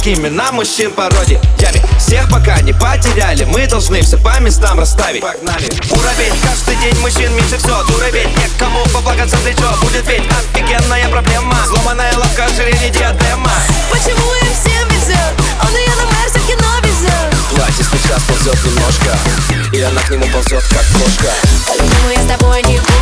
такими на мужчин пародии. Всех пока не потеряли, мы должны все по местам расставить. Погнали! Уровень, каждый день мужчин меньше все. Дуровень, некому поплакаться в плечо. Будет ведь офигенная проблема. Сломанная лапка, ожирение, диадема. Почему им всем везет? Он ее на Марсе в кино везет. Платье сейчас ползет немножко, и она к нему ползет как кошка. Думаю, я с тобой не